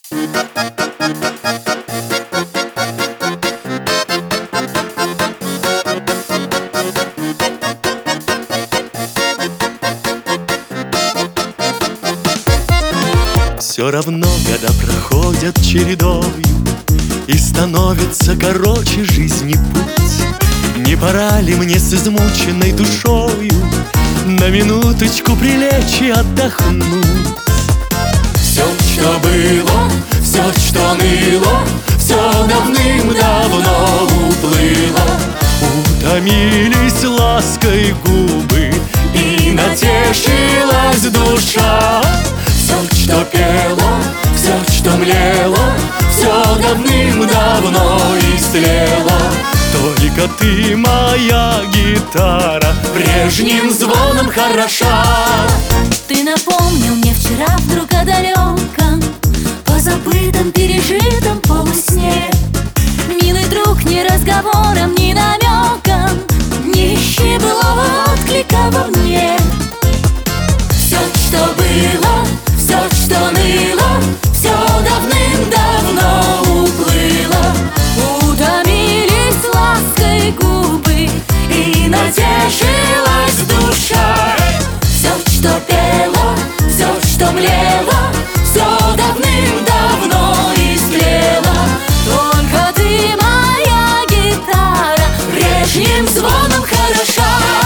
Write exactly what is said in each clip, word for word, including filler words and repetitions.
Все равно года проходят чередою, и становится короче жизни путь. Не пора ли мне с измученной душою на минуточку прилечь и отдохнуть? Все, что было, все, что ныло, все давным-давно уплыло. Утомились лаской губы, и натешилась душа. Все, что пело, все, что млело, все давным-давно истлело. Только ты, моя гитара, прежним звоном хороша. Ты напомнил мне вчера вдруг о далеком, позабытом, пережитом полусне. Милый друг, ни разговором, ни намеком не ищи былого отклика во мне. Все, что было, все, что ныло, все давным-давно уплыло. Утомились лаской губы, и натешилась душа. Все, что пело, все, что млело, все давным-давно истлело. Только ты, моя гитара, прежним звоном хороша.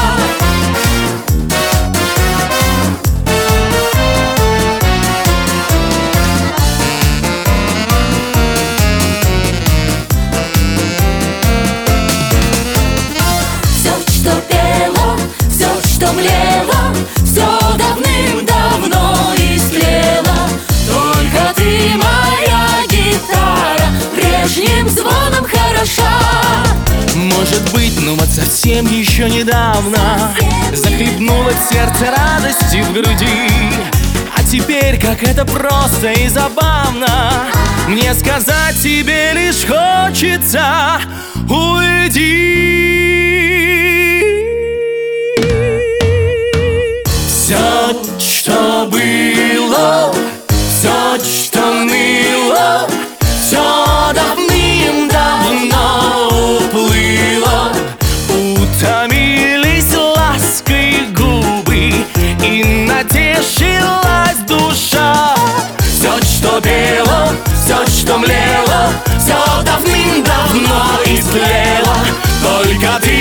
Все давным-давно истлело. Только ты, моя гитара, прежним звоном хороша. Может быть, ну вот совсем еще недавно захлебнулось сердце радости в груди. А теперь, как это просто и забавно, мне сказать тебе лишь хочется: уйди. Все, что было, все, что ныло, все давным-давно уплыло. Утомились лаской губы, и натешилась душа. Все, что пело, все, что млело, все давным-давно истлело. Только ты,